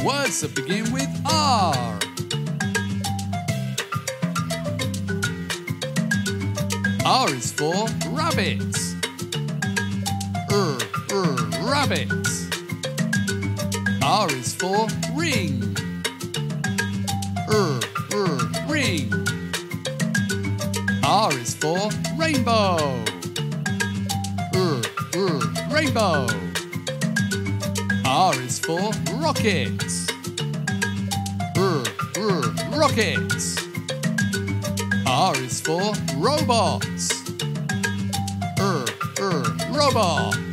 Words that begin with R. R is for rabbit. Rabbit. R is for ring. Ring. R is for rainbow. Rainbow. R is for rocket. Rocket. R is for robot. Robot.